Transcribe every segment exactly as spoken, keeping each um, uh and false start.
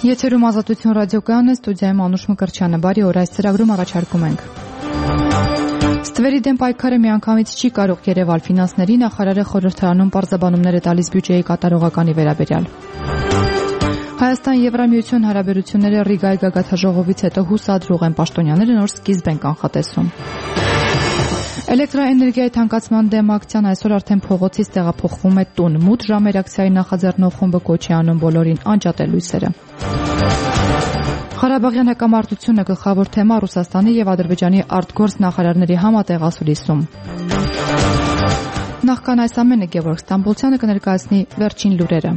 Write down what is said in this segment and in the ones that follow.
Եթերում Ազատություն ռադիոկայանն է, ստուդիայում Անուշ Մկրտչյանը։ Բարի օր, այս ծրագրում առաջարկում ենք. Ստվերի դեմ պայքարը միանգամից չի կարող երևալ, ֆինանսների նախարարը խորհրդարանում պարզաբանումներ է տալիս բյուջեի կատարողականի վերաբերյալ։ Հայաստան-Եվրամիություն հարաբերությունները Ռիգայի գագաթնաժողովից հետո հուսադրող են, պաշտոնյաները նոր սկիզբ են կանխատեսում։ Էլեկտրաէներգիայի թանկացման դեմ ակցիան այսօր արդեն փողոցից տեղափոխվում է տուն։ Մութ ժամեր ակցիայի նախաձեռնող խումբը կոչ է անում բոլորին անջատել լույսերը։ Ղարաբաղյան հակամարտությունը գլխավոր թեմա Ռուսաստանի եւ Ադրբեջանի արտգործ նախարարների համատեղ ասուլիսում։ Նախքան այս ամենը Գևորգ Ստամբոլցյանը կներկայացնի վերջին լուրերը։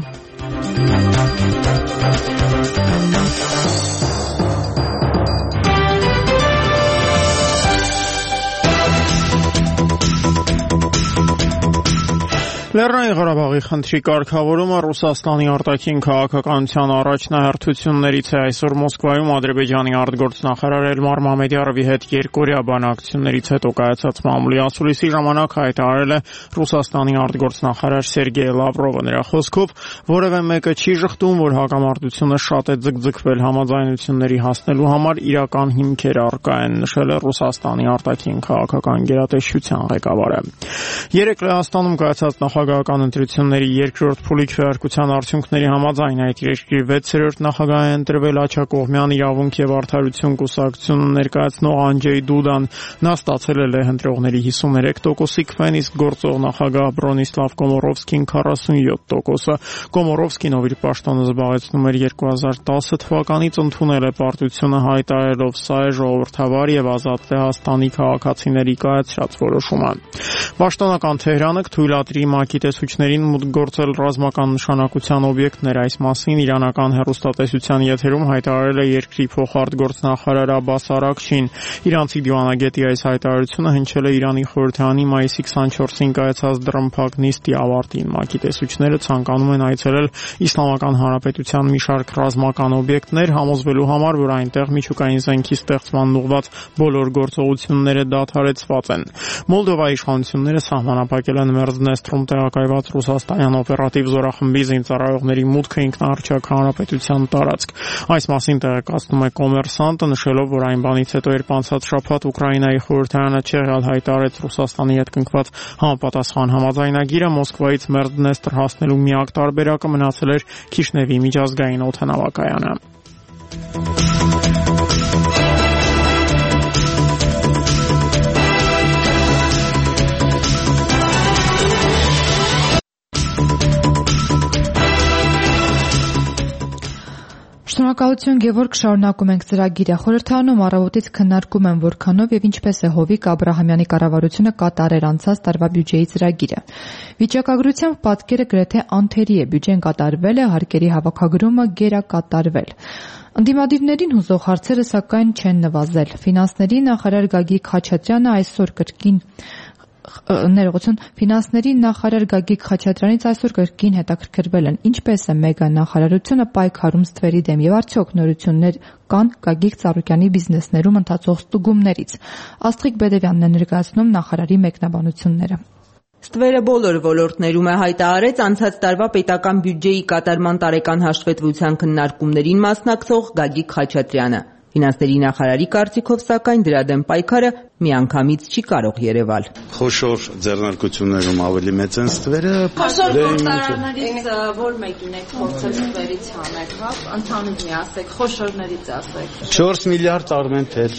Լեռնային Ղարաբաղի խնդրի կարգավորումը Ռուսաստանի արտաքին քաղաքականության առաջնահերթություններից է։ Այսօր Մոսկվայում Ադրբեջանի արտգործնախարար Էլմար Մամեդյարովի հետ երկօրյա բանակցություններից հետո կայացած մամուլի ասուլիսի ժամանակ հայտարարել է Ռուսաստանի արտգործնախարար Սերգեյ Լավրովը։ Նրա խոսքով որևէ մեկը չի ժխտում, որ հակամարտությունը շատ է ձգձգվել, համաձայնությունների հասնելու համար իրական հիմքեր առկա են, նշել է Ռուսաստանի արտաքին քաղաքական գերատեսչության ղեկավարը։ Երեկ Լեհաստանում կայացած նախագահական ընտրությունների երկրորդ փուլի քվեարկության արդյունքների համաձայն այդ երկրի վեցերորդ նախագահ է ընտրվել Աջակողմյան իրավունք եւ արդարություն կուսակցությունը ներկայացնող Անջեյ Դուդան։ Նա ստացել է լեհ ընտրողների հիսուներեք տոկոսի քվեն, իսկ գործող նախագահ Բրոնիսլավ Կոմորովսկին քառասունյոթ տոկոսը։ Կոմորովսկին, ով իր պաշտոնը զբաղեցնում էր երկու հազար տասը թվականից, ընդունել է պարտությունը, հայտարարելով սա է ժողովրդավար եւ ազատ Լեհաստանի քաղաքացիների կայացրած որոշումը։ Պաշտոնական Թեհրանը կթույլատրի ՄԱԿ-ի տեսուչներին մուտք գործել ռազմական նշանակության օբյեկտներ։ Այս մասին իրանական հեռուստատեսության եթերում հայտարարել է երկրի փոխարտգործնախարար Աբբաս Արաքչին։ Իրանցի դիվանագետի այս հայտարարությունը հնչել է Իրանի խորհրդարանի մայիսի քսանչորսին կայացած դռնփակ նիստի ավարտին։ ՄԱԿ-ի տեսուչները ցանկանում են այցելել Իսլամական Հանրապետության մի շարք ռազմական օբյեկտներ, համոզվելու համար, որ այնտեղ միջուկային զենքի ստեղծման ուղղված բոլոր գործողությունները դադարեցված են։ Մոլդովայի իշխանությունները սահմանափակել են Մերձնեստրում տեղակայված ռուսաստանյան օպերատիվ զորախմբի զինծառայողների մուտքը ինքնաարչակ հանրապետության տարածք։ Այս մասին տեղեկացնում է Կոմերսանտը, նշելով, որ այն բանից հետո, երբ անցած շաբաթ Ուկրաինայի խորհրդարանը չեղյալ հայտարարեց Ռուսաստանի հետ կնքված համապատասխան համաձայնագիրը, Մոսկվայից Մերձնեստր հասնելու միակ տարբերակը մնացել էր Քիշնևի միջազգային օդանավակայանը։ Շնորհակալություն Գևորգ, շարունակում ենք ծրագիրը։ Խորհրդարանում առավոտից քննարկում են որքանով եւ ինչպես է Հովիկ Աբրահամյանի կառավարությունը կատարեր անցած տարվա բյուջեի ծրագիրը։ Վիճակագրությամբ պատկերը գրեթե անթերի է, բյուջեն կատարվել է, հարկերի հավաքագրումը գերակատարվել։ Ընդդիմադիրներին հուզող հարցերը սակայն չեն նվազել։ Ֆինանսների նախարար Գագիկ Խաչատրյանը այսօր կրկին ներողություն ֆինանսների նախարար Գագիկ Խաչատրյանից այսօր կրկին հետաքրքրվել են ինչպես է մեգա նախարարությունը պայքարում ստվերի դեմ եւ արդյոք նորություններ կան Գագիկ Ծառուկյանի բիզնեսներում ընթացող ստուգումներից։ Աստղիկ Բեդևյանն է ներկայացնում նախարարի մեկնաբանությունները։ Ստվերը բոլոր ոլորտներում է, հայտարարեց անցած տարվա պետական բյուջեի կատարման տարեկան հաշվետվության քննարկումներին մասնակցող Գագիկ Խաչատրյանը։ Ֆինանսների նախարարի կարծիքով, սակայն դրա դեմ պայքարը միանգամից չի կարող երևալ։ Խոշոր ձեռնարկություններում ավելի մեծ են ստվերը։ Խոշոր գործարաններից որ մեկին եք փորձել ստվերից հանեք, հա, ընդհանուր մի ասեք, խոշորներից ասեք։ չորս միլիարդ Արմենթել,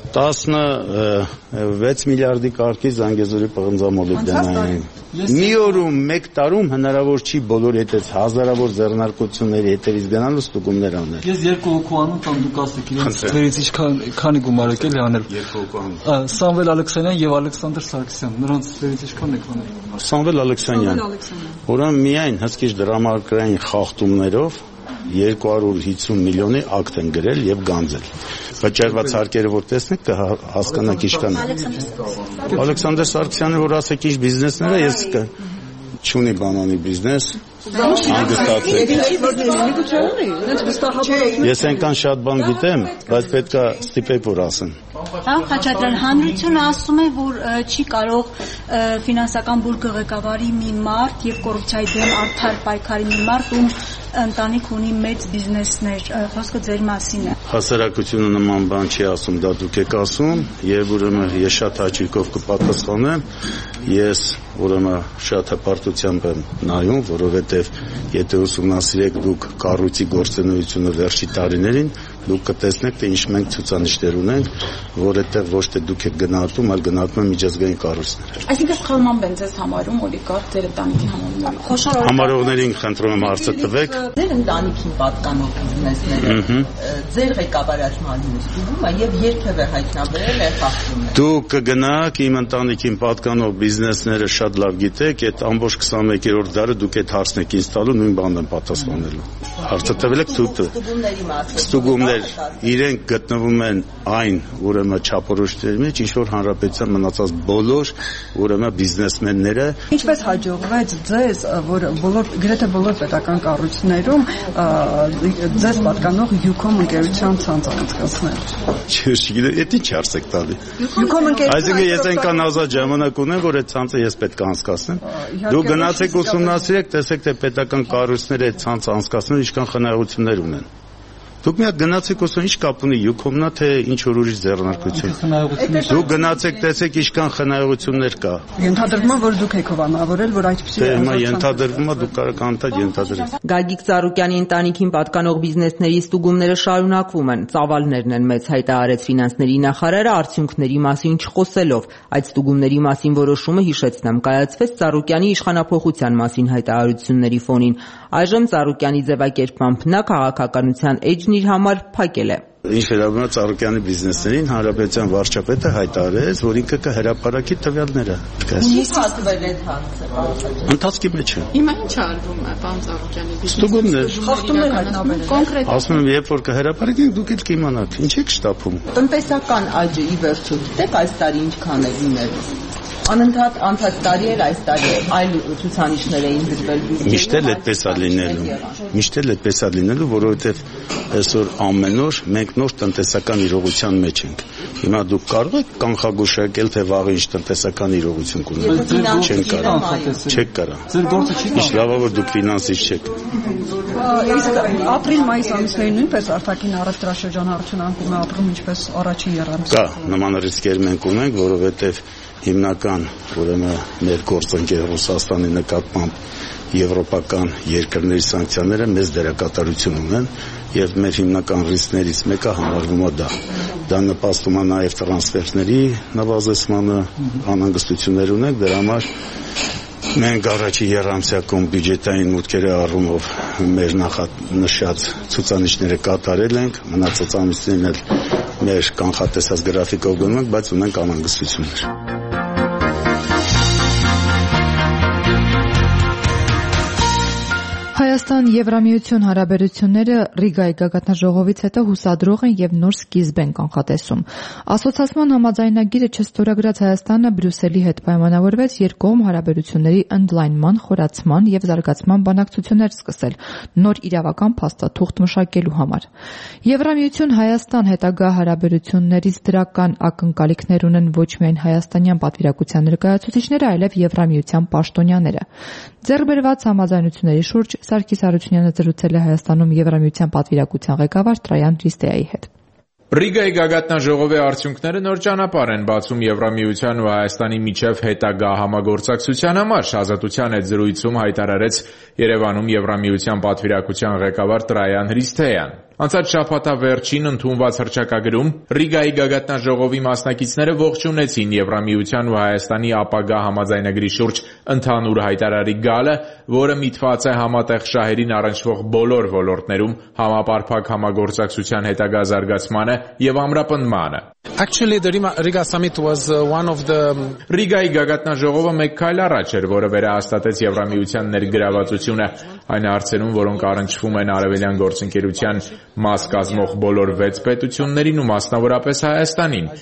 տասնվեց միլիարդի կարգի Զանգեզուրի պղնձամոլիբդենային։ Մի օրում, մեկ տարում հնարավոր չի բոլոր հետից հազարավոր ձեռնարկությունների հետևից գնալ ու ստուգումներ անել։ Ես երկու հոգու անում տան դուք ասեք իրենց ստվերից ինչքան քանի գումար եք էլի անել։ Երկու հոգու անում։ Սամվել Ալեքսանյան եւ Ալեքսանդր Սարգսյան, նրանց ստվերից ինչքան եք անել։ Սամվել Ալեքսանյան։ Ուրեմն միայն հսկիչ դրամարկային խախտումներով երկու հարյուր հիսուն միլիոնի ակտ են գրել եւ գանձել։ Վճարված հարկերը որ տեսնեք կհասկանաք ինչքան է։ Ալեքսանդր Սարգսյանը որ ասեք ինչ բիզնեսներ է, ես չունի բանանի բիզնես, Ես այնքան շատ բան գիտեմ, բայց պետք է ստիպեք որ ասեն։ Հա, Խաչատրյան, հանրությունը ասում է, որ չի կարող ֆինանսական բուրգը ղեկավարի մի մարդ եւ կոռուպցիայի դեմ արդար պայքարի մի մարդ, ում ընտանիք ունի մեծ բիզնեսներ, խոսքը ձեր մասին է։ Հասարակությունը նման բան չի ասում, դա դուք եք ասում, եւ ուրեմն ես շատ հաճույքով կպատասխանեմ։ Ես ուրեմն շատ հպարտությամբ եմ նայում, որովհետեւ եթե ուսումնասիրեք դուք կառույցի գործունեությունը վերջի տարիներին, դուք կտեսնեք, թե ինչ մենք ցուցանիշներ ունենք, որ այդտեղ ոչ թե դուք եք գնահատում, այլ գնահատում են միջազգային կառույցներ։ Այսինքն սխալմամբ են ձեզ համարում օլիգարխ ձեր ընտանիքի համարում։ Համարողներին խնդրում եմ հարցը տվեք։ Ձեր ընտանիքին պատկանող բիզնեսները ձեր ղեկավարացման ստուգումը եւ երբևէ հայտնաբերել է խախտումներ։ Դուք կգնաք իմ ընտանիքին պատկանող բիզնեսները շատ լավ գիտեք, այդ ամբողջ քսանմեկերորդ դարը դուք այդ հարցն եք ինձ տալու, նույն բանն եմ պատասխանելու։ Հարցը տվել եք դուք։ Ստուգումներ իրենք գտնվում են այն ուրեմն չափորոշիչների մեջ, ինչ որ հանրապետության մնացած բոլոր ուրեմն բիզնեսմենները։ Ինչպես հաջողվեց ձեզ, որ բոլոր գրեթե բոլոր պետական կառույցներում ձեզ պատկանող Յուքոմ ընկերության ցանց անցկացնել։ Չգիտեմ, դա ինչ հարց եք տալի։ Յուքոմ ընկերության Այսինքն ես այնքան ազատ ժամանակ ունեմ, որ այդ ցանցը ես պետք է անցկացնեմ։ Դուք գնացեք ուսումնասիրեք, տեսեք թե պետական կառույցները այդ ցանցը անցկացնել ինչքան խնայողություններ ունեն։ Դուք միակ գնացեք ուսում ինչ կապ ունի Յուքոմնա թե ինչ որ ուրիշ ձեռնարկություն։ Դուք գնացեք տեսեք ինչքան խնայողություններ կա։ Ենթադրվում է, որ դուք եք հովանավորել, որ այդպեսի Դե հիմա ենթադրվում է, դուք կարող եք ենթադրել։ Գագիկ Ծառուկյանի ընտանիքին պատկանող բիզնեսների ստուգումները շարունակվում են։ Ծավալներն են մեծ հայտարարեց ֆինանսների նախարարը արդյունքների մասին չխոսելով։ Այդ ստուգումների մասին որոշումը հիշեցնեմ կայացվեց Ծառուկյանի իշխանափոխության մասին հայտարարությունների ֆոնին։ Այժմ Ծառուկյանի ձևակերպմամբ նա քաղաքականության էջն իր համար փակել է։ Ինչ վերաբերում է Ծառուկյանի բիզնեսներին, հանրապետության վարչապետը հայտարարեց, որ ինքը կհրապարակի տվյալները։ Ինչ հասցվել այդ հարցը։ Ընթացքի մեջ է։ Հիմա ինչ արվում է, պարոն Ծառուկյանի բիզնեսը։ Ստուգումներ։ Խախտումներ հայտնաբերել։ Կոնկրետ։ Ասում եմ, երբ որ կհրապարակենք, դուք էլ կիմանաք։ Ինչ եք շտապում։ Տնտեսական աճը ի վերջո գիտեք այս տարի ինչքան է լինելու։ Անընդհատ անցած տարի էր այս տարի այլ ցուցանիշներ էին դրվել բյուջեում։ Միշտ էլ այդպես է լինելու։ Միշտ էլ այդպես է լինելու, որովհետև այսօր ամեն օր մենք նոր տնտեսական իրողության մեջ ենք։ Հիմա դուք կարող եք կանխագուշակել, թե վաղը ինչ տնտեսական իրողություն կունենա։ Չեն կարող։ Չեք կարող։ Ձեր գործը չի։ Ինչ լավ է, որ դուք ֆինանսիստ չեք։ Իսկ ապրիլ-մայիս ամիսներին նույնպես արտաքին առևտրաշրջանառությունը անկում է ապրում ինչպես առաջին եռամսյա։ Կա նման ռիսկեր մենք ունենք, որովհետև հիմնական ուրեմն մեր գործընկեր Ռուսաստանի նկատմամբ եվրոպական երկրների սանկցիաները մեծ դերակատարություն ունեն եւ մեր հիմնական ռիսկներից մեկը համարվում է դա։ Դա նպաստում է նաեւ տրանսֆերների նվազեցմանը, անհանգստություններ ունենք, դրա համար մենք առաջի եռամսյակում բյուջետային մուտքերի առումով մեր նախանշած ցուցանիշները կատարել ենք, մնացած ամիսներին էլ մեր կանխատեսած գրաֆիկով գնում ենք, բայց ունենք անհանգստություններ։ Հայաստան-Եվրամիություն հարաբերությունները Ռիգայի գագաթնաժողովից հետո հուսադրող են եւ նոր սկիզբ են կանխատեսում։ Ասոցիացիան համաձայնագիրը չստորագրած Հայաստանը Բրյուսելի հետ պայմանավորվեց երկկողմ հարաբերությունների ընդլայնման, խորացման եւ զարգացման բանակցություններ սկսել նոր իրավական փաստաթուղթ մշակելու համար։ Եվրամիություն-Հայաստան հետագա հարաբերություններից դրական ակնկալիքներ ունեն ոչ միայն հայաստանյան պատվիրակության ներկայացուցիչները, այլև Եվրամիության պաշտոնյաները։ Ձեռքբերված համաձայնությունների շուրջ Սարգիս Հարությունյանը զրուցել է Հայաստանում Եվրամիության պատվիրակության ղեկավար Տրայան Հրիստեյայի հետ։ Ռիգայի գագաթնաժողովի արդյունքները նոր ճանապարհ են բացում Եվրամիության ու Հայաստանի միջև հետագա համագործակցության համար, Ազատության հետ զրույցում հայտարարեց Երևանում Եվրամիության պատվիրակության ղեկավար Տրայան Հրիստեյան։ Անցած շաբաթվա վերջին ընդունված հռչակագրում Ռիգայի գագաթնաժողովի մասնակիցները ողջունեցին Եվրամիության ու Հայաստանի ապագա համաձայնագրի շուրջ ընդհանուր հայտարարի գալը, որը միտված է համատեղ շահերին առնչվող բոլոր ոլորտներում համապարփակ համագործակցության հետագա զարգացմանը եւ ամրապնդմանը։ Actually, the Riga summit was uh, one of the Ռիգայի գագաթնաժողովը մեկ քայլ առաջ էր, որը վերահաստատեց Եվրամիության ներգրավվածությունը այն հարցերում, որոնք առնչվում են արևելյան գործընկերության մաս կազմող բոլոր վեց պետություններին ու մասնավորապես Հայաստանին։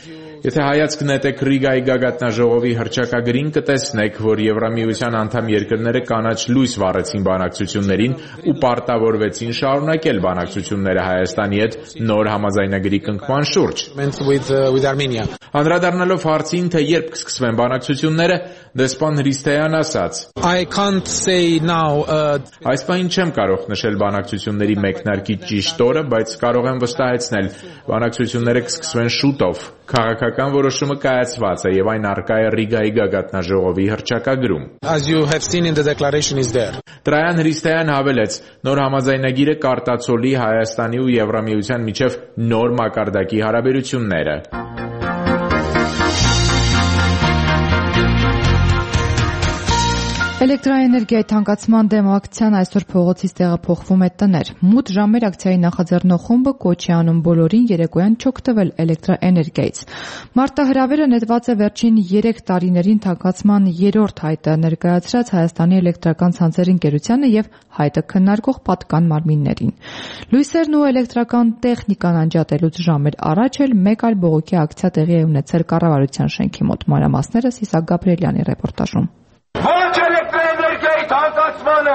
Եթե հայացք նետեք Ռիգայի գագաթնաժողովի հռչակագրին, կտեսնեք, որ Եվրամիության անդամ երկրները կանաչ լույս վառեցին բանակցություններին ու պարտավորվեցին շարունակել բանակցությունները Հայաստանի հետ նոր համաձայնագրի կնքման շուրջ։ Անդրադառնալով հարցին, թե երբ կսկսվեն բանակցությունները, դեսպան Հրիստեյան ասաց. I can't say now. Այս պահին չեմ կարող նշել բանակցությունների մեկնարկի ճիշտ օրը, բայց կարող եմ վստահեցնել, բանակցությունները կսկսվեն շուտով։ Քաղաքական որոշումը կայացված է եւ այն առկա է Ռիգայի գագաթնաժողովի հռչակագրում։ As you have seen in the declaration is there. Տրայան Հրիստեյան հավելեց, նոր համաձայնագիրը կարտացոլի Հայաստանի ու Եվրամիության միջև նոր մակարդակի հարաբերությունները։ Էլեկտրաէներգիայի թանկացման դեմ ակցիան այսօր փողոցից տեղափոխվում է տներ։ Մութ ժամեր ակցիայի նախաձեռնող խումբը կոչ է անում բոլորին երեկոյան չօգտվել էլեկտրաէներգիայից։ Մարտահրավերը նետված է վերջին երեք տարիներին թանկացման երրորդ հայտը ներկայացրած Հայաստանի էլեկտրական ցանցերի ընկերությանը եւ հայտը քննարկող պատկան մարմիններին։ Լույսերն ու էլեկտրական տեխնիկան անջատելուց ժամեր առաջ էլ մեկ այլ բողոքի ակցիա տեղի է ունեցել կառավարության շենքի մոտ։ Մանրամասները Սիսակ Գաբրիելյանի ռեպորտաժում։ Ոչ էլեկտրաէներգիայի թանկացմանը։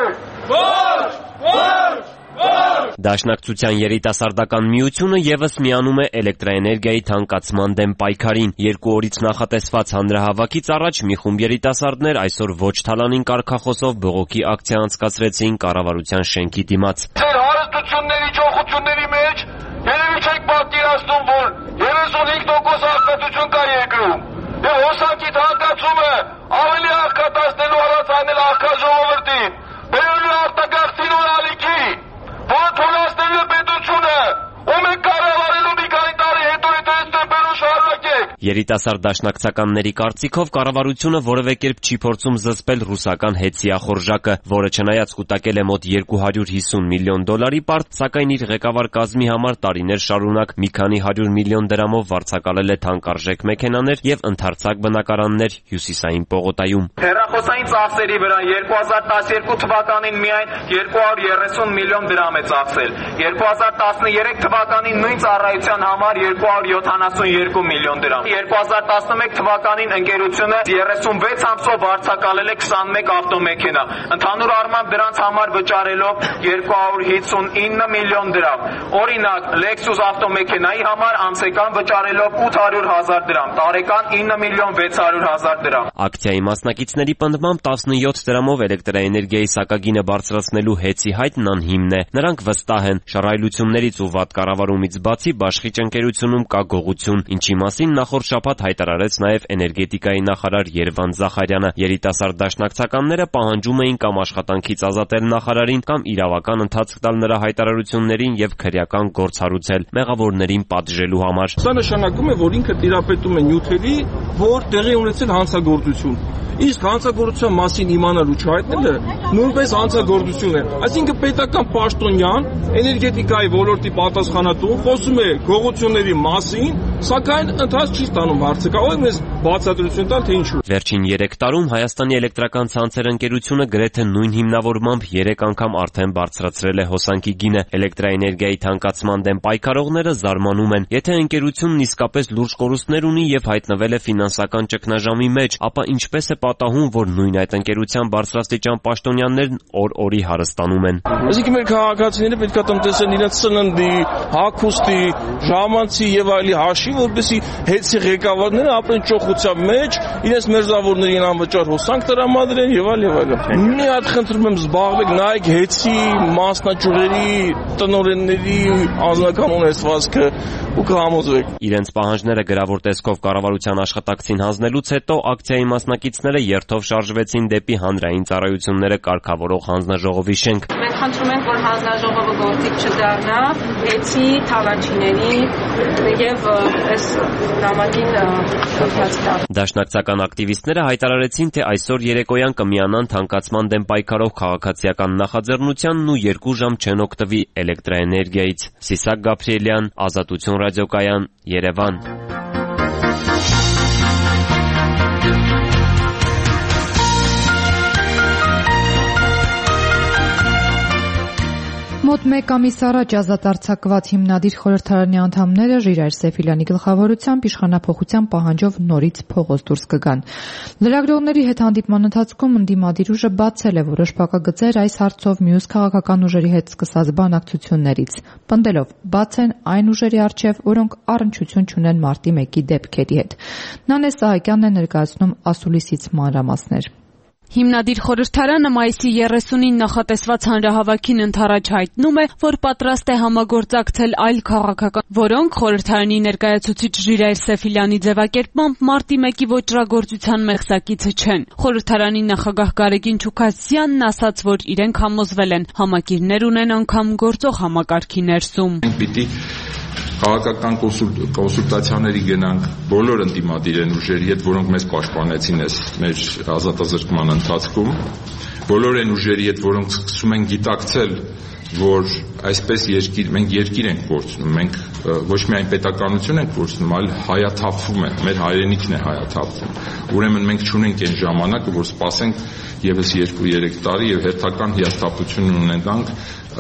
Ոչ, ոչ, ոչ։ Դաշնակցության երիտասարդական միությունը եւս միանում է էլեկտրաէներգիայի թանկացման դեմ պայքարին։ Երկու օրից նախատեսված հանրահավաքից առաջ մի խումբ երիտասարդներ այսօր ոչ թալանին կարգախոսով բողոքի ակցիա անցկացրեցին կառավարության շենքի դիմաց։ Ձեր հարստությունների ճոխությունների մեջ երևի չեք պատկերացնում, որ երեսունհինգ տոկոս արտադրություն կա երկրում։ Եվ հոսանքի թանկացումը ավելի աղքատացնելու հարած անել աղքատ ժողովրդին, բերելու արտագաղթին ու ալիքի, որը թույլատնելու է պետությունը, ում եք կառավարելու մի քանի տարի հետո եթե այստեղ բերու շարունակեք։ Երիտասարդ դաշնակցականների կարծիքով կառավարությունը որևէ կերպ չի փորձում զսպել ռուսական հեծի ախորժակը, որը չնայած կուտակել է մոտ երկու հարյուր հիսուն միլիոն դոլարի պարտ, սակայն իր ղեկավար կազմի համար տարիներ շարունակ մի քանի հարյուր միլիոն դրամով վարձակալել է թանկարժեք մեքենաներ եւ ընդարձակ բնակարաններ Հյուսիսային պողոտայում։ Հեռախոսային ծախսերի վրա երկու հազար տասներկու թվականին միայն երկու հարյուր երեսուն միլիոն դրամ է ծախսել, երկու հազար տասներեք թվականին նույն ծառայության համար երկու հարյուր յոթանասուն երկու միլիոն դրամ։ երկու հազար տասնմեկ թվականին ընկերությունը երեսունվեց ամսով վարձակալել է քսանմեկ ավտոմեքենա, ընդհանուր առմամբ դրանց համար վճարելով երկու հարյուր հիսունինը միլիոն դրամ։ Օրինակ, Lexus ավտոմեքենայի համար ամսական վճարելով ութ հարյուր հազար դրամ, տարեկան ինը միլիոն վեց հարյուր հազար դրամ։ Ակցիայի մասնակիցների պնդմամբ տասնյոթ դրամով էլեկտրաէներգիայի սակագինը բարձրացնելու հեծի հայտն անհիմն է։ Նրանք վստահ են, շռայլություններից ու վատ կառավարումից բացի Բաշխիչ ընկերությունում կա գողություն, ինչի մասին նախորդ շաբաթ հայտարարեց նաև էներգետիկայի նախարար Երվանդ Զախարյանը։ Երիտասարդ դաշնակցականները պահանջում էին կամ աշխատանքից ազատել նախարարին, կամ իրավական ընթացք տալ նրա հայտարարություններին եւ քրեական գործ հարուցել մեղավորներին պատժելու համար։ Սա նշանակում է, որ ինքը տիրապետում է նյութերի, որ տեղի ունեցել հանցագործություն։ Իսկ հանցագործության մասին իմանալու չհայտնելը նույնպես հանցագործություն է։ Այսինքն պետական պաշտոնյան էներգետիկայի ոլորտի պատասխանատու խոսում է գողությունների մասին, սակայն ընթաց չի ստանում հարցը։ Կարող եք մեզ բացատրություն տալ, թե ինչու։ Վերջին երեք տարում Հայաստանի էլեկտրական ցանցեր ընկերությունը գրեթե նույն հիմնավորմամբ երեք անգամ արդեն բարձրացրել է հոսանքի գինը։ Էլեկտրաէներգիայի թանկացման դեմ պայքարողները զարմանում են։ Եթե ընկերությունն իսկապես լուրջ կորուստներ ունի եւ հայտնվել է ֆինանսական ճգնաժամի մեջ, ապա ինչպես է պատահում, որ նույն այդ ընկերության բարձրաստիճան պաշտոնյաներն օր-օրի հարստանում են։ Այսինքն մեր քաղաքացիները պետք է տնտեսեն իրենց սննդի, հագուստի, ժամանցի եւ այլի հաշվի, որպեսզի հեծի ղեկավարները ապրեն ճոխության մեջ, իրենց մերձավորներին անվճար հոսանք տրամադրեն եւ այլ եւ այլն։ Մի հատ խնդրում եմ զբաղվեք, նայեք հեծի մասնաճյուղերի տնօրենների անձնական ունեցվածքը ու կհամոզվեք։ Իրենց պահանջները գրավոր տեսքով կառավարության աշխատակցին հանձնելուց հետո ակցիայի մասնակիցները երթով շարժվեցին դեպի հանրային ծառայությունները կարգավորող հանձնաժողովի շենք։ Մենք խնդրում ենք, որ հանձնաժողովը գործիք չդառնա հեծի, թավաչիների եւ այս նամակին ընդհանրապես։ Դաշնակցական ակտիվիստները հայտարարեցին, թե այսօր երեկոյան կմիանան թանկացման դեմ պայքարող քաղաքացիական նախաձեռնությանն ու երկու ժամ չեն օգտվի էլեկտրաէներգիայից։ Սիսակ Գաբրիելյան, Ազատություն ռադիոկայան, Երևան։ Մոտ Մոտ մեկ ամիս առաջ ազատ արձակված հիմնադիր խորհրդարանի անդամները Ժիրայր Սեֆիլյանի գլխավորությամբ իշխանափոխության պահանջով նորից փողոց դուրս կգան։ Լրագրողների հետ հանդիպման ընթացքում ընդդիմադիր ուժը բացել է որոշ փակագծեր այս հարցով մյուս քաղաքական ուժերի հետ սկսած բանակցություններից, պնդելով բաց են այն ուժերի առջև, որոնք առնչություն չունեն մարտի մեկի դեպքերի հետ։ Նանե Սահակյանն է ներկայացնում ասուլիսից մանրամասներ։ Հիմնադիր խորհրդարանը մայիսի երեսունին նախատեսված հանրահավաքին ընդառաջ հայտնում է, որ պատրաստ է համագործակցել այլ քաղաքական, որոնք խորհրդարանի ներկայացուցիչ Ժիրայր Սեֆիլյանի ձևակերպմամբ մարտի մեկի ոճրագործության մեղսակիցը չեն։ Խորհրդարանի նախագահ Գարեգին Չուքասյանն ասաց, որ իրենք համոզվել են համակիրներ ունեն անգամ գործող համակարգի ներսում։ Քաղաքական կոնսուլտացիաների գնանք բոլոր ընդդիմադիր ուժերի հետ, որոնք մեզ պաշտպանեցին այս մեր ազատազրկման ընթացքում, բոլոր այն ուժերի հետ, որոնք սկսում են գիտակցել, որ այսպես երկիր, մենք երկիր ենք կորցնում, մենք ոչ միայն պետականություն ենք կորցնում, այլ հայաթափվում է, մեր հայրենիքն է հայաթափվում։ Ուրեմն մենք չունենք այն ժամանակը, որ սպասենք եւս երկու-երեք տարի եւ հերթական հիասթափություն ունենանք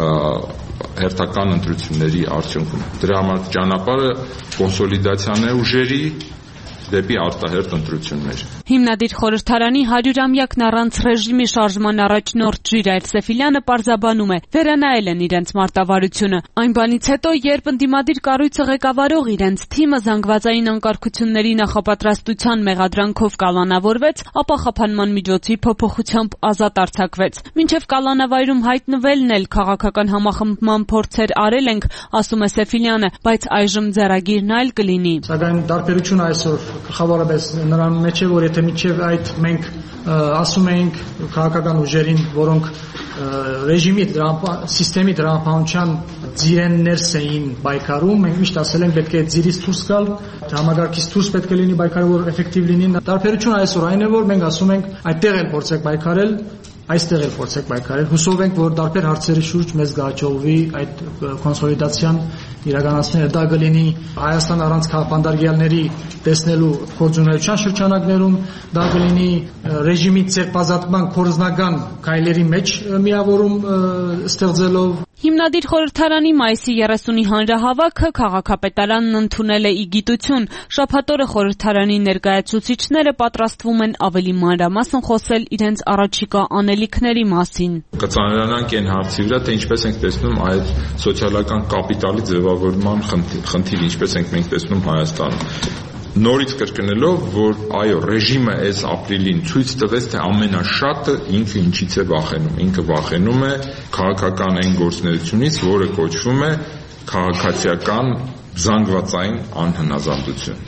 հերթական ընտրությունների արդյունքում։ Դրա համար ճանապարհը կոնսոլիդացիան է ուժերի դեպի արտահերթ ընտրություններ։ Հիմնադիր խորհրդարանի հարյուրամյակն առանց ռեժիմի շարժման առաջնորդ Ժիրայր Սեֆիլյանը պարզաբանում է, վերանայել են իրենց մարտավարությունը։ Այն բանից հետո, երբ ընդդիմադիր կառույցը ղեկավարող իրենց թիմը զանգվածային անկարգությունների նախապատրաստության մեղադրանքով կալանավորվեց, ապա խափանման միջոցի փոփոխությամբ ազատ արձակվեց։ Մինչև կալանավայրում հայտնվելն էլ քաղաքական համախմբման փորձեր արել ենք, ասում է Սեֆիլյանը, բայց այժմ ձեռագիրն այլ կլինի։ Սակայն տարբերությունը այսօր խավորապես նրան մեջ է, որ եթե միջև այդ մենք ասում էինք քաղաքական ուժերին, որոնք ռեժիմի սիստեմի դրամապահության ձիրեն ներս էին պայքարում, մենք միշտ ասել ենք պետք է ձիրից դուրս գալ, համագարկից դուրս պետք է լինի պայքարը, որ էֆեկտիվ լինի։ Տարբերությունը այսօր այն է, որ մենք ասում ենք այդտեղ էլ փորձեք պայքարել, այստեղ էլ փորձեք պայքարել։ Հուսով ենք, որ տարբեր հարցերի շուրջ մեզ գաճողվի այդ կոնսոլիդացիան իրականացնելը, դա կլինի Հայաստան առանց քաղաքապետարյանների տեսնելու գործունեության շրջանակներում, դա կլինի ռեժիմի ցեղպազատման կորզնական քայլերի մեջ միավորում ստեղծելով։ Հիմնադիր խորհրդարանի մայիսի երեսունի հանրահավաքը քաղաքապետարանն ընդունել է ի գիտություն։ Շաբաթ օրը խորհրդարանի ներկայացուցիչները պատրաստվում են ավելի մանրամասն խոսել իրենց առաջիկա անելիքների մասին։ Կծանրանանք այն հարցի վրա, թե ինչպես ենք տեսնում այդ սոցիալական կապիտալի ձևավորման խնդիրը, ինչպես ենք մենք տեսնում Հայաստանում։ Նորից կրկնելով, որ այո, ռեժիմը այս ապրիլին ցույց տվեց, թե ամենաշատը ինքը ինչից է վախենում։ Ինքը վախենում է քաղաքական այն գործունեությունից, որը կոչվում է քաղաքացիական զանգվածային անհնազանդություն։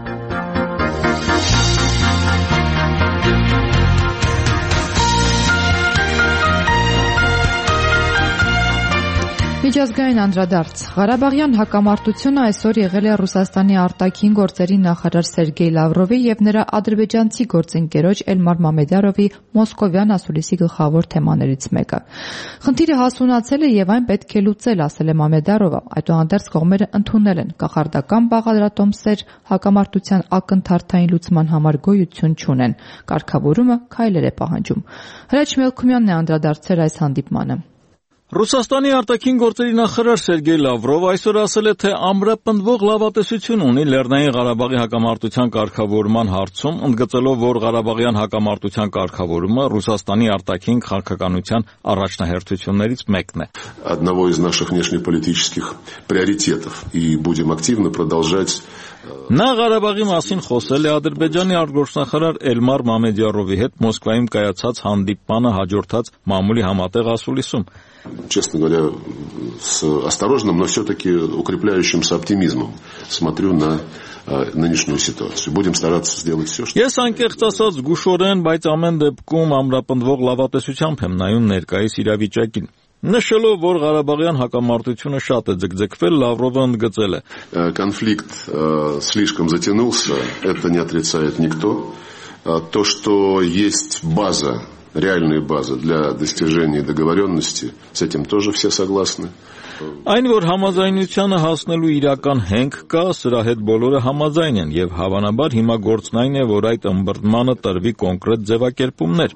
Միջազգային անդրադարձ։ Ղարաբաղյան հակամարտությունը այսօր եղել է Ռուսաստանի արտաքին գործերի նախարար Սերգեյ Լավրովի եւ նրա ադրբեջանցի գործընկերոջ Էլմար Մամեդյարովի մոսկովյան ասուլիսի գլխավոր թեմաներից մեկը։ Խնդիրը հասունացել է եւ այն պետք է լուծել, ասել է Մամեդյարովը։ Այդուհանդերձ կողմերը ընդունել են կախարդական բաղադրատոմսեր հակամարտության ակնթարթային լուծման համար գոյություն չունեն։ Կարգավորումը քայլեր է պահանջում։ Հրաչ Մելքումյանն է անդրադարձել այս հանդիպմանը։ Ռուսաստանի արտաքին գործերի նախարար Սերգեյ Լավրովը այսօր ասել է, թե ամրապնդվող լավատեսություն ունի Լեռնային Ղարաբաղի հակամարտության կարգավորման հարցում, ընդգծելով, որ Ղարաբաղյան հակամարտության կարգավորումը Ռուսաստանի արտաքին քաղաքականության առաջնահերթություններից մեկն է։ Одного из наших внешнеполитических приоритетов и будем активно продолжать. Նա Ղարաբաղի մասին խոսել է Ադրբեջանի արտգործնախարար Էլմար Մամեդյարովի հետ Մոսկվայում կայացած հանդիպմանը հաջորդած մամուլի համատեղ ասուլիսում։ Честно говоря, с осторожным, но все-таки укрепляющимся оптимизмом смотрю на нынешнюю ситуацию. Будем стараться сделать все, что... Ես անկեղծ ասած զգուշորեն, բայց ամեն դեպքում ամրապնդվող լավատեսությամբ եմ նայում ներկայիս իրավիճակին։ Նշելով, որ Ղարաբաղյան հակամարտությունը շատ է ձգձգվել, Լավրովը ընդգծել է. Конфликт слишком затянулся, это не отрицает никто. То, что есть база, реальная база для достижения договоренности, с этим тоже все согласны. Այն, որ համաձայնությանը հասնելու իրական հենք կա, սրա հետ բոլորը համաձայն են եւ հավանաբար հիմա գործն այն է, որ այդ ըմբռնմանը տրվի կոնկրետ ձևակերպումներ։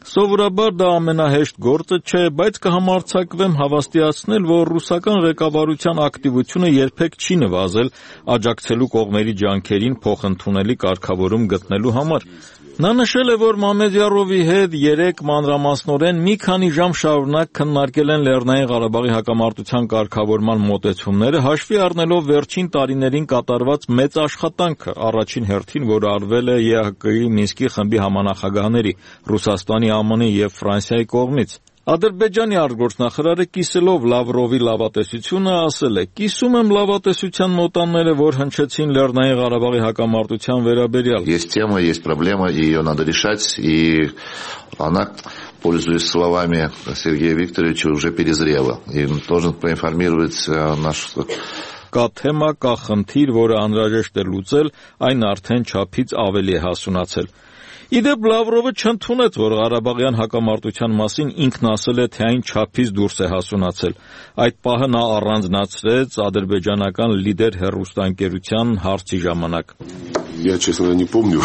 Սովորաբար դա ամենահեշտ գործը չէ, բայց կհամարձակվեմ հավաստիացնել, որ ռուսական ղեկավարության ակտիվությունը երբեք չի նվազել աջակցելու կողմերի ջանքերին փոխընդունելի կարգավորում գտնելու համար։ Նա նշել է, որ Մամեդյարովի հետ երեք մանրամասնորեն մի քանի ժամ շարունակ քննարկել են Լեռնային Ղարաբաղի հակամարտության կարգավորման մոտեցումները, հաշվի առնելով վերջին տարիներին կատարված մեծ աշխատանքը, առաջին հերթին, որը արվել է ԵԱՀԿ-ի Մինսկի խմբի համանախագահների Ռուսաստանի, ԱՄՆ-ի եւ Ֆրանսիայի կողմից։ Ադրբեջանի արտգործնախարարը կիսելով Լավրովի լավատեսությունը ասել է. «Կիսում եմ լավատեսության նոտաները, որ հնչեցին Լեռնային Ղարաբաղի հակամարտության վերաբերյալ։ Есть тема, есть проблема, и ее надо решать, и она, пользуясь словами Сергея Викторовича, уже перезрела. И должен проинформировать наш... Կա թեմա, կա խնդիր, որը անհրաժեշտ է լուծել, այն արդեն չափից ավելի է հասունացել»։ Իդեպ Լավրովը չընդունեց, որ Ղարաբաղյան հակամարտության մասին ինքն ասել է, թե այն չափից դուրս է հասունացել։ Այդ пահը նա առանձնացրեց ադրբեջանական լիդեր հեռուստաընկերության հարցի ժամանակ։ Я, честно, не помню,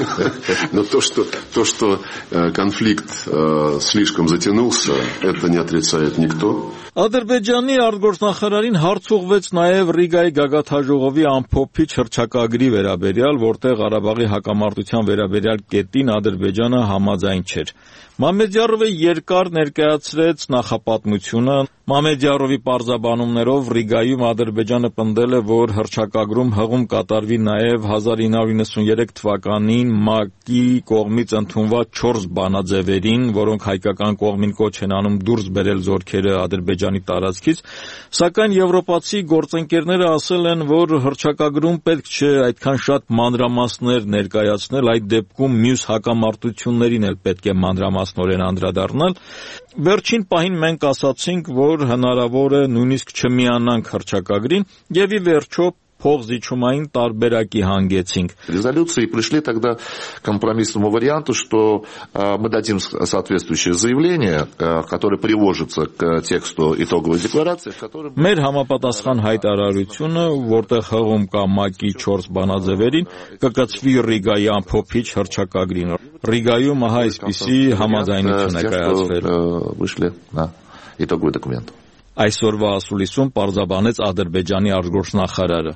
но то, что, то, что конфликт слишком затянулся, это не отрицает никто. Ադրբեջանի արտգործնախարարին հարց ուղղվեց նաև Ռիգայի գագաթաժողովի ամփոփիչ հռչակագրի վերաբերյալ, որտեղ Ղարաբաղի հակամարտության վերաբերյալ կետին Ադրբեջանը համաձայն չէր։ Մամեդյարովը երկար ներկայացրեց նախապատմությունը։ Մամեդյարովի պարզաբանումներով Ռիգայում Ադրբեջանը պնդել է, որ հռչակագրում հղում կատարվի նաև հազար ինը հարյուր նվաթ թվականին ՄԱԿ-ի կողմից ընդունված չորս բանաձևերին, որոնք հայկական կողմին կոչ են անում դուրս բերել զորքերը Ադրբեջանի տարածքից, սակայն եվրոպացի գործընկերները ասել են, որ հռչակագրում պետք չէ այդքան շատ մանրամասներ ներկայացնել, այդ դեպքում մյուս հակամարտություններին էլ պետք է մանրամասնորեն անդրադառնալ։ Վերջին պահին մենք ասացինք, որ հնարավոր է նույնիսկ չմիանանք հռչակագրին եւ ի վերջո փոխզիջումային տարբերակի հանգեցինք։ Резолюции пришли тогда к компромиссному варианту, что мы дадим соответствующее заявление, которое приложится к тексту итоговой декларации, в котором... Մեր համապատասխան հայտարարությունը, որտեղ հղում կա ՄԱԿ-ի չորս բանաձևերին, կկցվի Ռիգայի ամփոփիչ հռչակագրին։ Ռիգայում ահա այսպիսի համաձայնություն է կայացվել։ Вышли на итоговый документ. Այսօրվա ասուլիսում պարզաբանեց Ադրբեջանի արտգործնախարարը։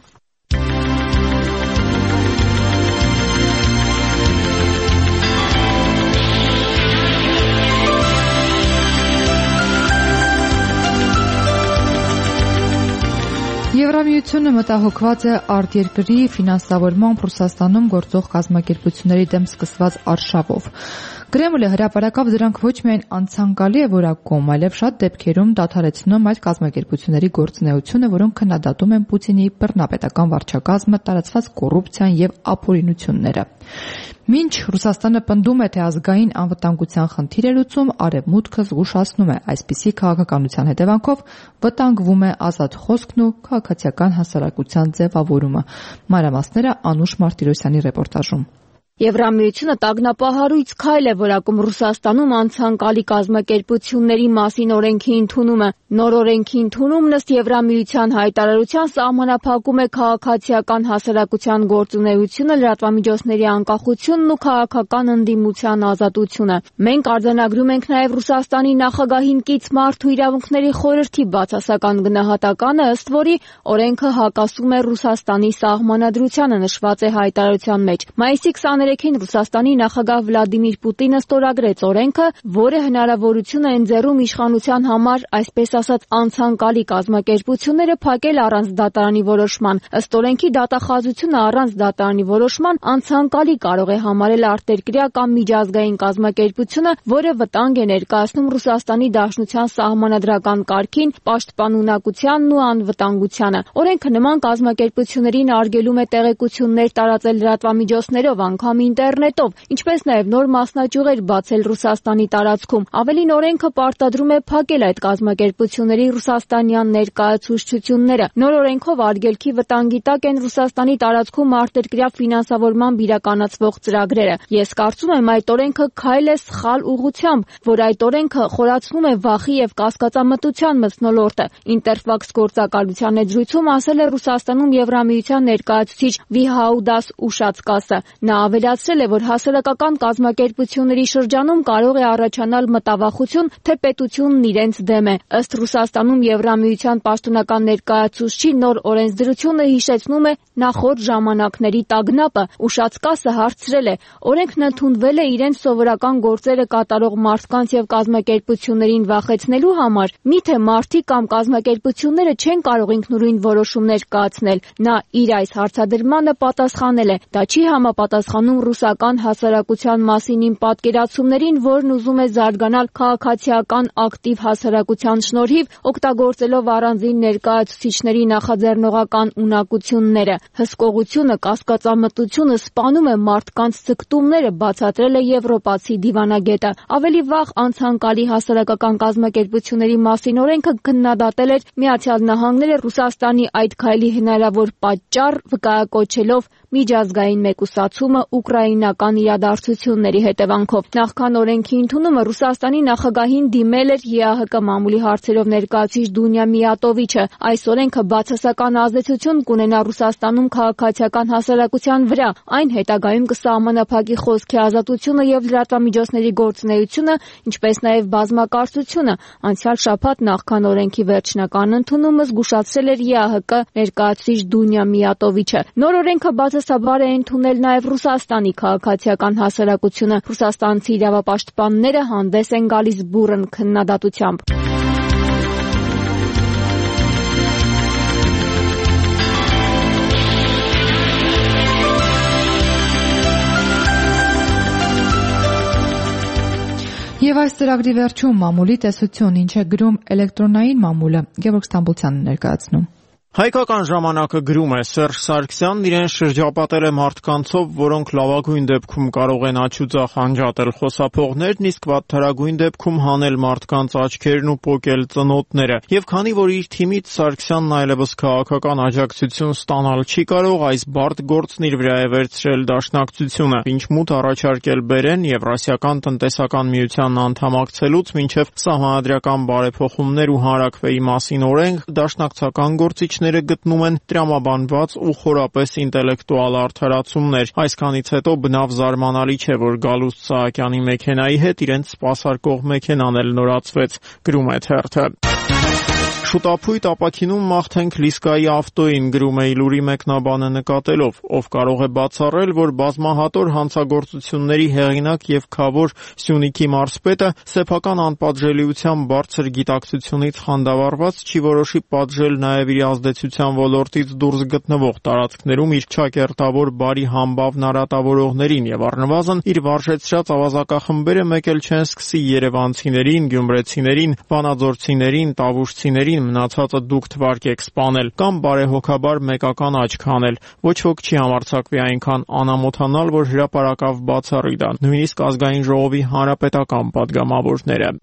Եվրամիությունը մտահոգված է արտերկրի ֆինանսավորմամբ Ռուսաստանում գործող կազմակերպությունների դեմ սկսված արշավով։ Կրեմլը հրապարակավ դրանք ոչ միայն անցանկալի է որակում, այլև շատ դեպքերում դադարեցնում այդ կազմակերպությունների գործունեությունը, որոնք քննադատում են Պուտինի բռնապետական վարչակազմը, տարածված կոռուպցիան եւ ապօրինությունները։ Մինչ Ռուսաստանը պնդում է, թե ազգային անվտանգության խնդիր է լուծում, Արևմուտքը զգուշացնում է, այսպիսի քաղաքականության հետևանքով վտանգվում է ազատ խոսքն ու քաղաքացիական հասարակության ձևավորումը։ Մանրամասները Անուշ Մարտիրոսյանի ռեպորտաժում։ Եվրամիությունը տագնապահարույց քայլ է որակում Ռուսաստանում անցանկալի կազմակերպությունների մասին օրենքի ընդունումը։ Նոր օրենքի ընդունումն ըստ Եվրամիության հայտարարության սահմանափակում է քաղաքացիական հասարակության գործունեությունը, լրատվամիջոցների անկախությունն ու քաղաքական ընդդիմության ազատությունը։ Մենք արձանագրում ենք նաև Ռուսաստանի նախագահին կից մարդու իրավունքների խորհրդի բացասական գնահատականը, ըստ որի օրենքը հակասում է Ռուսաստանի սահմանադրությանը, նշված է հայտարարության մեջ։ Մայիսի քսաներեքին Ռուսաստանի նախագահ Վլադիմիր Պուտինը ստորագրեց օրենքը, որը հնարավորություն է ընձեռում իշխանության համար, այսպես ասած, անցանկալի կազմակերպությունները փակել առանց դատարանի որոշման։ Ըստ օրենքի դատախազությունը առանց դատարանի որոշման անցանկալի կարող է համարել արտերկրյա կամ միջազգային կազմակերպությունը, որը վտանգ է ներկայացնում Ռուսաստանի Դաշնության սահմանադրական կարգին, պաշտպանունակությանն ու անվտանգությանը։ Օրենքը նման կազմակերպություններին արգելում է տեղեկություններ տարածել լրատվամիջոցներով, անգամ ինտերնետով, ինչպես նաև նոր մասնաճյուղեր բացել Ռուսաստանի տարածքում։ Ավելին, օրենքը պարտադրում է փակել այդ կազմակերպությունների ռուսաստանյան ներկայացուցչությունները։ Նոր օրենքով արգելքի վտանգի տակ են Ռուսաստանի տարածքում արտերկրյա ֆինանսավորմամբ իրականացվող ծրագրերը։ Ես կարծում եմ, այդ օրենքը քայլ է սխալ ուղղությամբ, որ այդ օրենքը խորացնում է վախի եւ կասկածամտության մթնոլորտը։ Ինտերֆաքս գործակալության հետ զրույցում ասել է Ռուսաստանում Եվրամիության ներկայացուցիչ Վիհաուդաս Ուշացկասը։ Նա ավելի ավելացրել է, որ հասարակական կազմակերպությունների շրջանում կարող է առաջանալ մտավախություն, թե պետությունն իրենց դեմ է։ Ըստ Ռուսաստանում Եվրամիության պաշտոնական ներկայացուցչի նոր օրենսդրությունը հիշեցնում է նախորդ ժամանակների տագնապը։ Ուշացկասը հարցրել է. օրենքն ընդունվել է իրենց սովորական գործերը կատարող մարդկանց եւ կազմակերպություններին վախեցնելու համար, միթե մարդիկ կամ կազմակերպությունները չեն կարող ինքնուրույն որոշումներ կայացնել։ Նա իր այս հարցադրմանը պատասխանել է. դա չի համապատասխանում ռուսական հասարակության մասին իմ պատկերացումներին, որն ուզում է զարգանալ քաղաքացիական ակտիվ հասարակության շնորհիվ, օգտագործելով առանձին ներկայացուցիչների նախաձեռնողական ունակությունները։ Հսկողությունը, կասկածամտությունը սպանում է մարդկանց ձգտումները, բացատրել է եվրոպացի դիվանագետը։ Ավելի վաղ անցանկալի հասարակական կազմակերպությունների մասին օրենքը քննադատել էր Միացյալ Նահանգները Ռուսաստանի այդ քայլի հնարավոր պատճառ վկայակոչելով միջազգային մեկուսացումը ուկրաինական իրադարձությունների հետևանքով։ Նախքան օրենքի ընդունումը Ռուսաստանի նախագահին դիմել էր ԵԱՀԿ մամուլի հարցերով ներկայացուցիչ Դունյա Միատովիչը։ Այս օրենքը բացասական ազդեցություն կունենա Ռուսաստանում քաղաքացիական հասարակության վրա։ Այն հետագայում կսահմանափակի խոսքի ազատությունը եւ լրատվամիջոցների գործունեությունը, ինչպես նաեւ բազմակարծությունը։ Անցյալ շաբաթ նախքան օրենքի վերջնական ընդունումը զգուշացրել էր ԵԱՀԿ ներկայացուցիչ Դունյա Միատովիչը։ Նոր օրենքը բացասաբար է ընդունել նաեւ Ռուսաստանի քաղաքացիական հասարակությունը։ Ռուսաստանցի իրավապաշտպանները հանդես են գալիս բուռն քննադատությամբ։ Եվ այս ծրագրի վերջում մամուլի տեսություն, ինչ է գրում էլեկտրոնային մամուլը, Գևորգ Ստամբուլցյանը ներկայացնում։ Հայկական ժամանակը գրում է. Սերժ Սարգսյանն իրեն շրջապատել է մարդկանցով, որոնք լավագույն դեպքում կարող են աչուձախ անջատել խոսափողներն, իսկ վատթարագույն դեպքում հանել մարդկանց աչքերն ու պոկել ծնոտները։ Եվ քանի որ իր թիմից Սարգսյանն այլևս քաղաքական աջակցություն ստանալ չի կարող, այս բարդ գործն իր վրա է վերցրել դաշնակցությունը։ Ինչ մուտ առաջարկել բերեն Եվրասիական տնտեսական միությանն անդամակցելուց մինչև սահմանադրական բարեփոխումներ ու հանրաքվեի մասին օրենք, դաշնակցական գործիչ գտնում են տրամաբանված ու խորապես ինտելեկտուալ արդարացումներ։ Այսքանից հետո բնավ զարմանալի չէ, որ Գալուստ Սահակյանի մեքենայի հետ իրենց սպասարկող մեքենան էլ նորացվեց, գրում է թերթը։ Շուտափույթ ապաքինում մաղթենք Լիսկայի ավտոին, գրում է Իլուրի մեկնաբանը նկատելով, ով կարող է բացառել, որ բազմահատոր հանցագործությունների հեղինակ եւ քավոր Սյունիքի մարզպետը սեփական անպատժելիության բարձր գիտակցությունից խանդավառված չի որոշի պատժել նաեւ իր ազդեցության ոլորտից դուրս գտնվող տարածքներում իր ճակերտավոր բարի համբավ նարատավորողներին եւ առնվազն իր վարժեցրած ավազակախմբերը մեկ էլ չեն սկսի երևանցիներին, գյումրեցիներին, վանաձորցիներին, տավուշցիներին մնացածը դուք թվարկեք սպանել կամ բարեհոգաբար մեկական աչք հանել։ Ոչ ոք չի համարձակվի այնքան անամոթանալ, որ հրապարակավ բացառի դա, նույնիսկ ազգային ժողովի հանրապետական падգամավորները։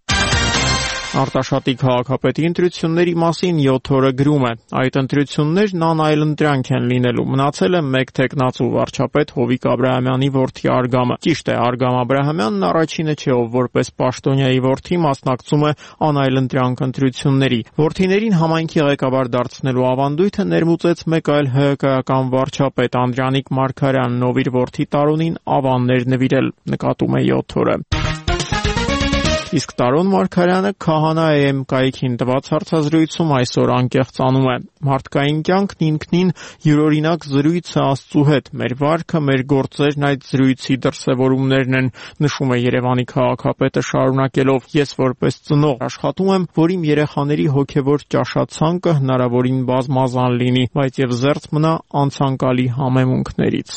Արտաշատի քաղաքապետի ընտրությունների մասին յոթ օրը գրում է. այդ ընտրություններն անայլընտրանք են լինելու։ Մնացել է մեկ թեկնածու վարչապետ Հովիկ Աբրահամյանի որդի Արգամը։ Ճիշտ է, Արգամ Աբրահամյանն առաջինը չէ, ով որպես պաշտոնյայի որդի մասնակցում է անայլընտրանք ընտրությունների։ Որդիներին համայնքի ղեկավար դարձնելու ավանդույթը ներմուծեց մեկ այլ ՀՀԿ-ական վարչապետ Անդրանիկ Մարգարյանն, ով իր որդի Տարոնին ավաններ նվիրել, նկատում է յոթ օրը։ Իսկ Տարոն Մարգարյանը Քահանա է էմ կայքին տված հարցազրույցում այսօր անկեղծանում է. մարդկային կյանքն ինքնին յուրօրինակ զրույց է Աստծու հետ, մեր վարքը, մեր գործերն այդ զրույցի դրսևորումներն են, նշում է Երևանի քաղաքապետը շարունակելով. ես որպես ծնող աշխատում եմ, որ իմ երեխաների հոգևոր ճաշացանկը հնարավորին բազմազան լինի, բայց եւ զերծ մնա անցանկալի համեմունքներից։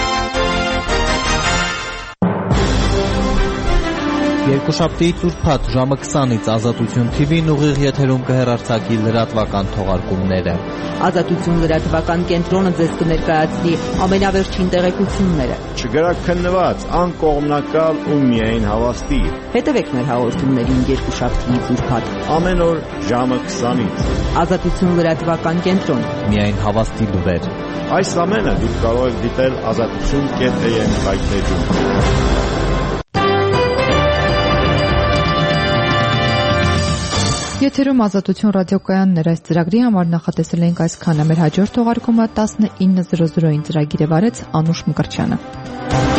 Երկուշաբթի ծուրփաթ ժամը քսանից Ազատություն թի վին ուղիղ եթերում կհեռարձակի լրատվական թողարկումները։ Ազատություն լրատվական կենտրոնը ձեզ կներկայացնի ամենավերջին տեղեկությունները։ Չգրաքննված, անկողմնակալ ու միայն հավաստի։ Հետևեք մեր հաղորդումներին երկուշաբթի ծուրփաթ ամեն օր ժամը քսանից։ Ազատություն լրատվական կենտրոն։ Միայն հավաստի լուրեր։ Այս ամենը դուք կարող եք դիտել ազատություն կետ է էմ կայքեջում։ Եթերում Ազատություն ռադիոկայանն էր, այս ծրագրի համար նախատեսել ենք այսքանը։ Մեր հաջորդ թողարկումը տասնինը զրո զրոին ծրագիրը վարեց Անուշ Մկրտչյանը։